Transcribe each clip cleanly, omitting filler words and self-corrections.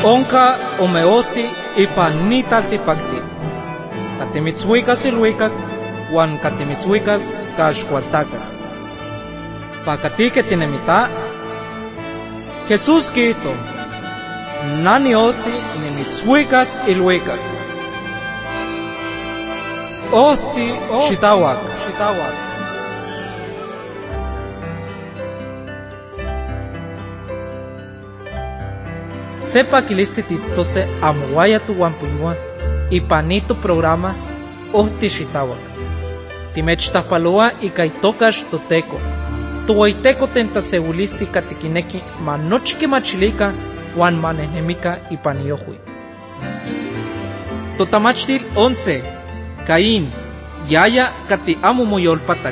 Onka omeoti ipan nitaltipakti. Katimitzhuikas iluikak, wan katimitzhuikas kaxkualtakak. Pakatike tinemita, Jesús quito, nanioti nimitzhuikas iluikak. Ohti xitawak. Sepa kilisti titztose amuaya tu wampuyuan, ipanito programa ohti xitawak. Timechtapalua ikaitokax toteko. Tuwaiteko tentaseulisti katikineki manochki machilika wan manehnemika ipaniohui. Totamachtil 11. Caín, yaya kati amo moyolpatak.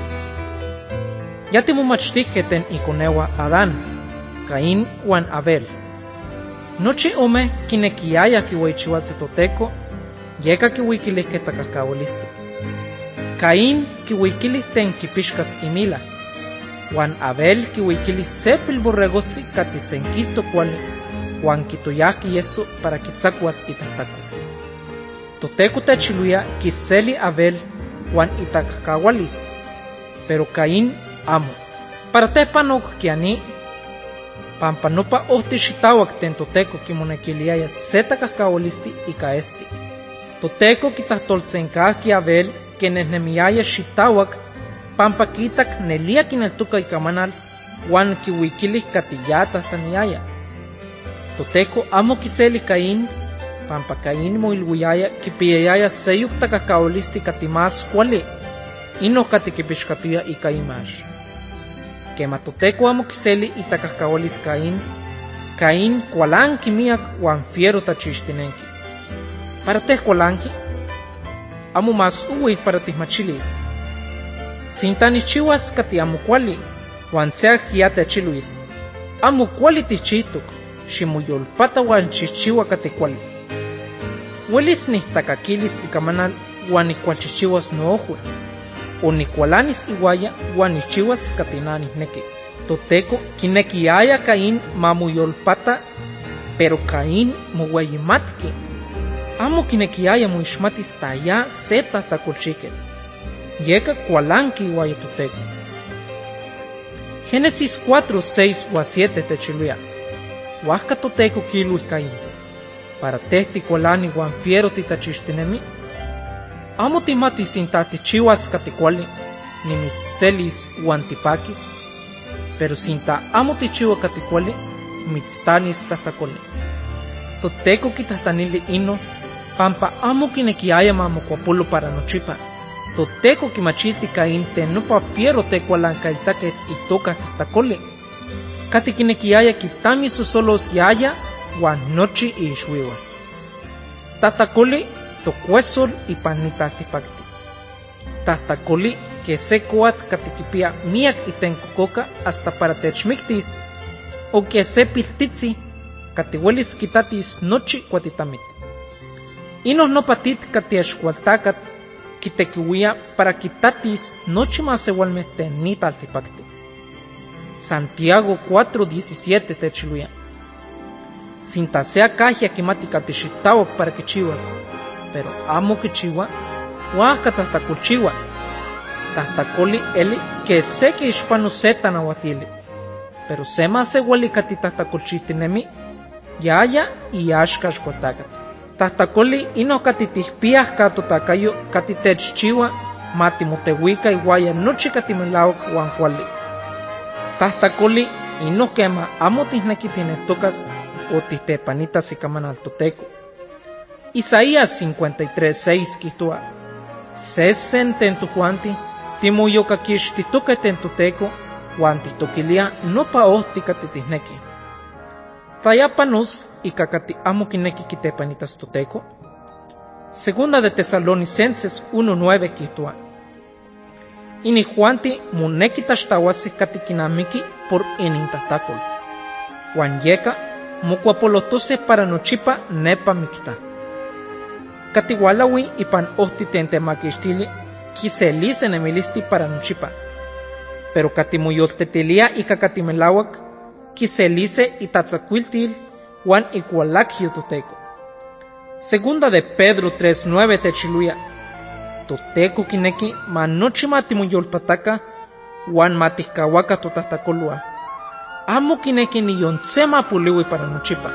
Ya timomachtikej ten ikonewa Adán, Caín wan Abel. Nochi ome kinekiaya kiuichiuase toteko, yeka kiuikilihkej takahkaualisti. Caín kiuikilih ten kipixkak imila, wan Abel kiuikilih se pilborregotzi kati senkisto kuali, wan kitoyahki yeso para kitzakuas itahtako. Toteko techiluia kiseli Abel wan itakahkaualis, pero Caín amo. Para tepanok kiani, pampa nopa ohti xitawak ten toteko kimonekiliaya se takahkaualisti ika esti. Toteko kitahtolsenkahki Abel kenehnemiaya xitawak pampa kitak nelia kineltuka ikamanal wan kiuikilih kati ya tahtaniaya. Toteko amo kiseli Caín pampa Caín moilwiaya kipiyayaya seyuk takahkaualisti kati más kuali, inoh kati kipixkatuya ika imax. Kema toteko amo kiseli itakahkaualis Caín kualanki miak wan fiero tachixtinenki. Para teh kualanki, amo más uwi para tihmachilis. Sintanichiwas kati amo kuali, wan tseak ya techiluis, amo kuali tichitok, ximoyolpata wan chichiwa kati kuali. Welis nihtakakilis ikamanal wan nikualchichiwas noohui, o nikualanis iwaya wan nichiwas kati nanihneki. Toteko kinekiaya Caín mamoyolpata, pero Caín moueyimatki. Amo kinekiaya moixmatis taya se tahtakolchiketl. Yeka kualanki iwaya toteko. Génesis 4, 6 wa 7 techiluia. Huajka toteko kiluih Caín, para tehti kualani wan fiero titachixtinemi. Amo timatis intahtichiwas kati kuali, nimitzcelis wan tipakis, pero sinta amo tichiwa kati kuali, mitztanis tahtakoli. Toteko kitahtanili ino, pampa amo kinekiaya mamokuapolo para nochipa. Toteko kimachiti Caín ten nopa fiero tekualankaitakeh itoka tahtakoli. Kati kinekiaya kitami sosolos yaya wan nochi iixwiwa. Tahtakoli tokuesol ipan nitahtipakti. Tahtakoli ke se koatl kati kipia miak itenkokoka hasta para techmiktis, o ke se piltitzi kati welis kitatis nochi kuatitamit. Inoh nopa tit kati axkualtakat kitekiuia para kitatis nochi masewalmeh ten nitaltipakti. Santiago 4:17 techiluia. Sinta sea kahya kimati kati xitawak para kichiwas, pero amo kichiwa, huajka tahtakolchiwa. Tahtakoli eli ke se kiixpano se tanauatili, pero se masewali kati tahtakolchihtinemi, yaya iaxka axkualtakat. Tahtakoli inoh kati tihpiah ka totakayo kati techchiwa matimoteuika iwaya nochi kati melauak wan kuali. Tahtakoli inoh kema amo tihneki tineltokas o tihtepanitas ikamanal toteko. Isaías 53:6 kijtoa: Sesen ten tojuanti timoyokakixtitokeh ten toteko wan tihtokilia nopa ohti kati tihneki. Taya panos ika kati amo kineki kitepanitas toteko. Segunda de Tesalonicenses 1:9 kijtoa: Inijuanti moneki taxtauasi kati kinamiki por inintahtakol, wan yeka mokuapolotose para nochipa nepa mikta. Kati walaui ipan ohti ten temakixtili kiselise nemilisti para nochipa, pero kati moyoltetilia ika kati melauak kiselise itatzakuiltil Juan ikualakio Toteco. Segunda de Pedro 3:9 techiluia. Toteco kineki manochi matimoyolpataka Juan matihkawaka totahtakolua. Amo kineki niyon se mapuliwi para nochipa.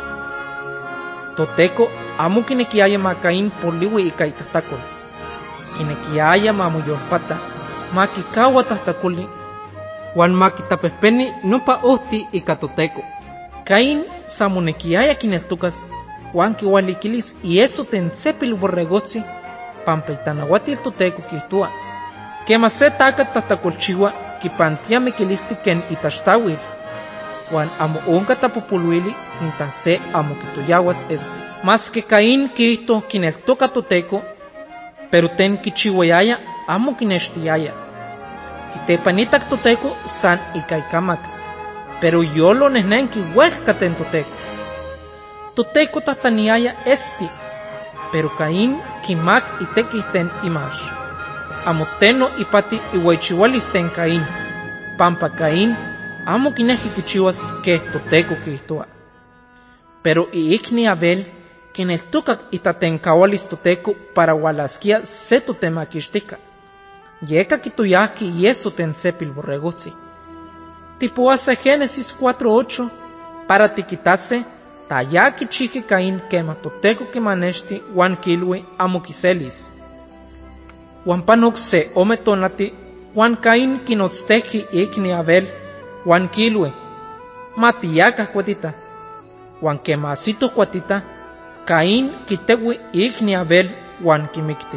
Toteco amo kinekiaya makain poliwi ika itahtakol. Kinekiaya mamoyolpata, makikawa tahtakoli, Juan makitapehpeni nopa ohti ika Toteco. Caín samonekiaya kineltukas, Juan kiwalikilis ieso tensepil borregotzi, pampa itanauatil Toteco kihtua. Kema se takat tahtakolchiwa, kipantia mikilisti ken itaxtawil. Juan amo onka tapopoluili sinta se amo kitoyawas esti. Mas que Caín kihto kineltoka Toteco, pero ten kichiwayaya amo kinextiaya. Kitepanitak Toteco san ikaikamak, pero yolo nehnenki huejka ten Toteco. Toteco tahtaniaya esti, pero Caín kimak iteki ten imax. Amo teno ipati iwaichiwalis ten Caín, pampa Caín amo kineki kichiwas ke Toteco kihtua. Pero iikni Abel kineltokak itatenkawalis Toteco para walaskia se totemakixtika. Yeka kituyahki yeso tensepil borregotzi. Tipoase Génesis 4:8 para tikitase tayaki chiki Caín kema Toteco kimanexti Juan kilui amo kiselis. Juan panok se ometonati Juan Caín kinotzteki ikni Abel Juan kilui matiyaka kuatita. Juan kemasito kuatita Caín kitewi ikni Abel Juan kimikti.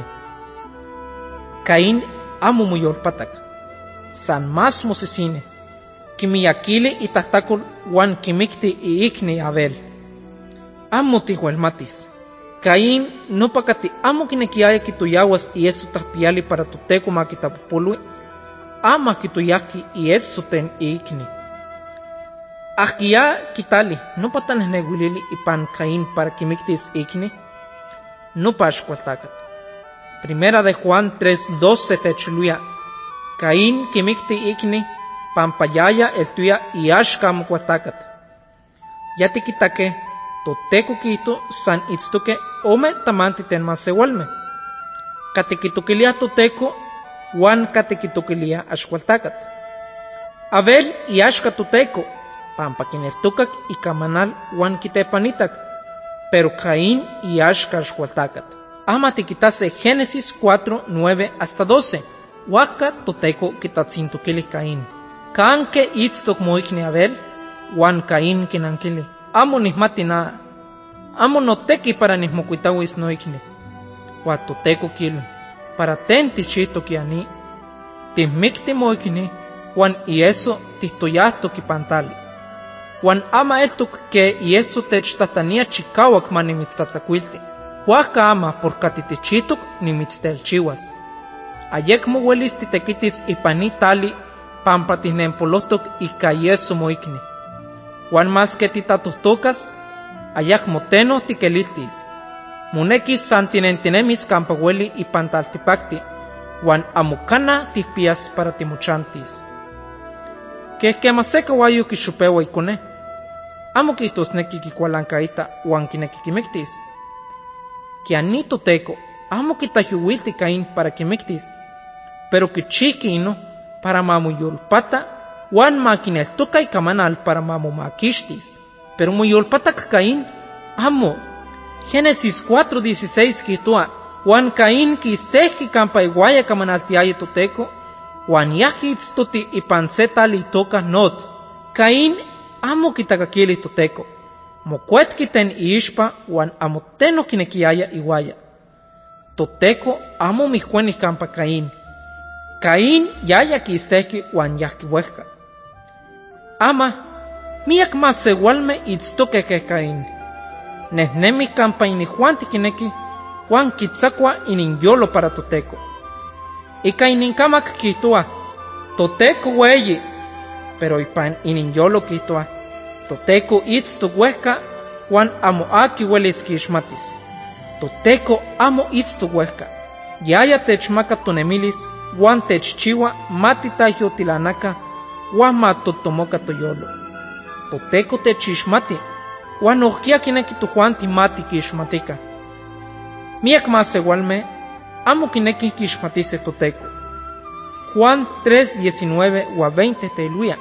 Caín amo moyolpatak. San más mosesine. Kimiyakili itahtakol Juan kimikti ikni Abel. Amo tihuelmatis. Caín no pakati amo kinekiaya kituyawas ieso tahpiali para Toteco makitapopolui. Ama kituyaki ieso ten ikni. Ahkia kitali no patanehneguilili ipan Caín para kimiktis ikni. No paxkualtakat. Primera de Juan 3:12 techiluia. Caín kimikti ikni pampayaya el tuya iashka amokualtakat. Yatikitake Toteco kihto san itztoke ome tamanti ten masewalme. Katikitokilia Toteco Juan katikitokilia axkualtakat. Abel iashka Toteco pampa kineltokak ikamanal Juan kitepanitak, pero Caín iashka axkualtakat. Ama tikitase Génesis 4:9 hasta 12. Waka Toteco kitatzintokili Caín. Kanke itztok moikni Abel, Juan Caín kinankili. Amo nihmati nada. Amo noteki para nihmokuitawis noikni. Wa Toteco kilo. Para ten tichihtokiani. Timikti moikni, Juan ieso tihtoyahto kipantali. Juan ama eltok ke ieso techtatania chikawak manimitztatzakuilti. Huajka ama por katitichitok nimitztelchiwas. Ayekmo welis titekitis ipani tali pampa tihnempolotok ika yeso moikni. Juan mas que titatohtokas, ayakmo teno tikeliltis. Monekis san tinentinemis kampa weli ipan taltipakti, Juan amokana tihpias para timochantis. Kehkema se kawayo kixopewa ikone, amo kihtosneki kikualankaita Juan kineki kimiktis. Kiani Toteco amo kitayuwilti Caín para kimiktis, pero kichiki ino para mamoyolpata Juan makineltoka ikamanal para mamomakixtis. Pero moyolpatak Caín amo. Génesis 4:16 kihtua Juan Caín kistehki kampa iwaya kamanaltiaya Toteco, Juan yahki itztoti ipan se tali itoka Nod. Caín amo kitakakili Toteco. Mokuetki ten iixpa Juan amo teno kinekiaya iwaya. Toteco amo mihkueni kampa Caín. Caín yaya kistehki Juan yahki huejka. Ama, miak masewalme itztoke ke Caín. Nehnemi kampa inijuan tikineki, Juan kitzakua ininyolo para Toteco. Ika ininkamak kihtua, Toteco weyi, pero ipan ininyolo kihtua, Toteco itztok huejka, Juan amo aki welis kixmatis. Toteco amo itztok huejka. Yaya techmaka tonemilis, Juan techchiwa matitayyotilanaka, Juan matotomoka toyolo. Toteco techixmati, Uan nohkia kineki tujuan timati kixmatika. Miak masewalme amo kineki kixmatise toTeko. Juan 3:19 ua 20 teiluia.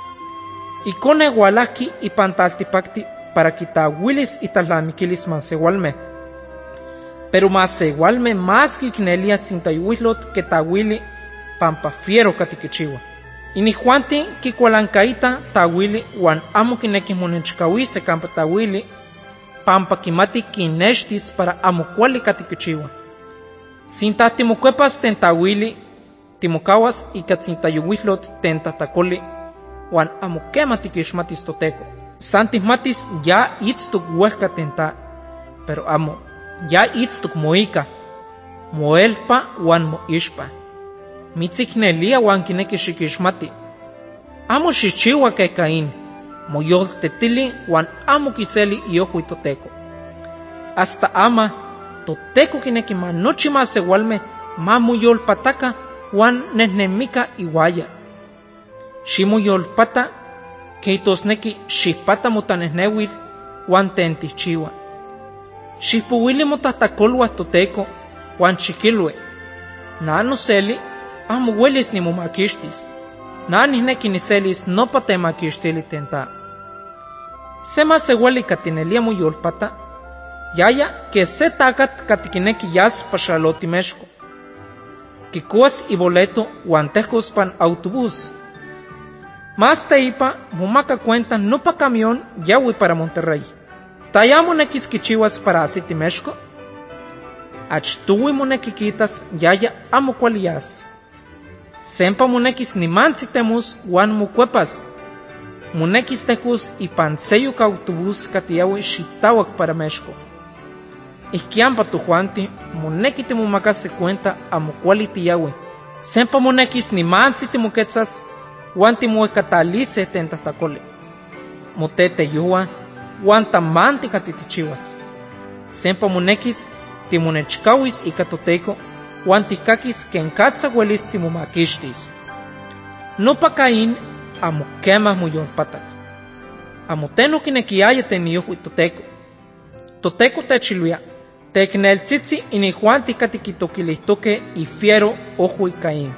Ikone ualaki ipan taltipakti para kitauilis italamikilis masewalme. Pero masewalme más kiknelia tzintayuihlot ketawili pampa fiero katikichiwa. Inijuanti kikualankaita tawili wan amo kineki monenchikawise kampa tawili pampa kimati kinextis para amo kuali katikichiwa. Sinta timokuepas ten tawili, timokawas ika tzintayuihlot ten tatakoli wan amo kema tikixmatis toTeko. San tihmatis ya itztok uehka tenta, pero amo ya itztok moika, moelpa wan moixpa. Mitziknelia wan kineki xikixmati. Amo xichiwa ke Caín, moyoltetili wan amo kiseli iohui toTeko. Hasta ama, toTeko kineki nochi masewalme ma moyolpataka wan nehnemika iwaya. Ximoyolpata, keitosneki xipata motanehnewil wan tentichiwa. Xipowili motahtakolua toTeko wan xikilue. Na noseli amo uelis nimomakixtis. Na nihneki niselis nopa temakixtili tenta. Se masewali katinelia moyolpata, yaya ke se takat katikineki yas paxalotimexko. Kikuas iboleto wan tehkos pan autobús. Más teipa momaka cuenta nopa camión yawi para Monterrey. Taya monekis kichiwas para asitimexko. Achtuwi moneki kitas yaya amo kuali yas. Sempa monekis nimantzi temus wan mokuepas. Monekis tehkus ipan seyuk autobús katiyawi xitawak para México. Ihkiampa tujuanti moneki timomakase cuenta amo kuali tiyawi. Sempa monekis nimantzi timoketsas wan timoehkatalise ten tahtakoli. Moteteyua wan tamanti katitichiwas. Sempa monekis timonechkawis ika toTeko wan tikakis ken katsa uelis timomakixtis. Nopa Caín amo kema moyolpatak. Amo teno kinekiaya ten iohui toTeko. toTeko techiluia, tekneltzitzi inijuanti katikitokilihtoke ifiero ohui Caín.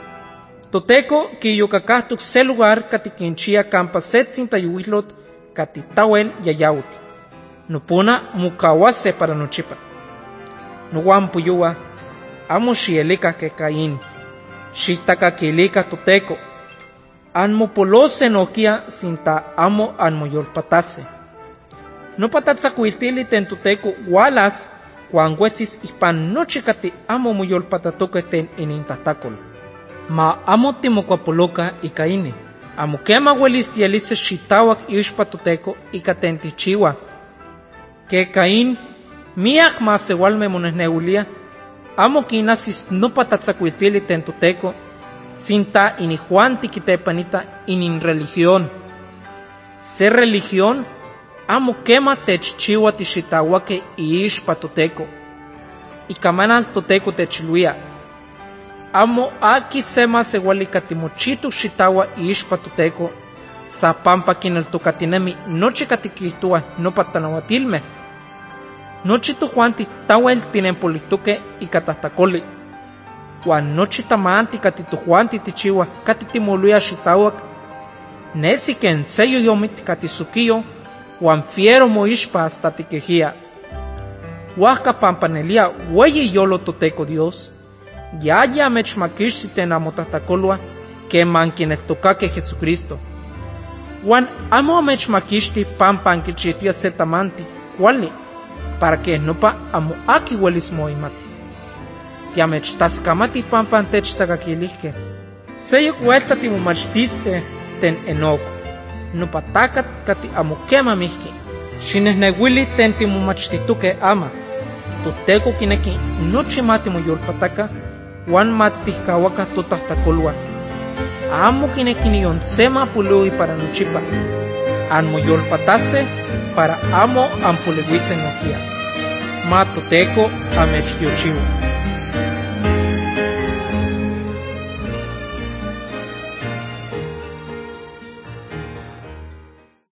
toTeko kiyokakahtok se lugar katikinchia kampa se tzintayuihlot katitawel yayauti. Nopona mukawase para nochipa. Nowan puyua, amo xielika ke Caín. Xitakakilika toTeko. Anmopolose nohkia sinta amo anmoyolpatase. Nopa tatzakuiltili ten toTeko walas wan uetsis ipan nochi kati amo moyolpatatoke ten inintahtakol. Ma amo timokuapoloka ika ini. Amo kema uelis tielise xitawak ixpa toTeko ika tentichiwa. Ke Caín miak masewalme monehneulia amo kinasis nopa tatzakuiltili ten toTeko sinta inijuanti kitepanita inin religión. Se religión amo kema techchiwa tixitawake iixpa toTeko. Ikamanal toTeko techiluia. Amo aki se masewali katimochitok xitawa iixpa toTeko sa pampa kineltokatinemi nochi katikihtua nopa tanahuatilme. Nochi tojuanti tawel tinempolihtoke ika tahtakoli. Wan nochi tamanti katitojuanti tichiwa katitimoluia xitawak. Nesi ken se yoyomit katisukiyo wan fiero moixpa hasta tikehia. Huajka pampanelia ueyi yolo toTeko Dios. Yaya mechmakixti ten amotahtakolua keman kineltokake Jesucristo. Wan amo amechmakixti pampa ankichitia se tamanti kuali para que nopa amo aki uelis moimatis. Tiamechtaskamati pampa antechtakakilihke. Seyok uelta timomachtise ten Enoc. Nopa takat kati amo kema mihki. Xinehneuili ten timomachtituke ama. toTeko kineki nochi matimoyolpataka wan matihkawaka totahtakolua. Amo kineki nion se mapului para nochipa. Anmoyolpatase para amo ampolewise nohkia. Ma toTeko amechtiochiwa.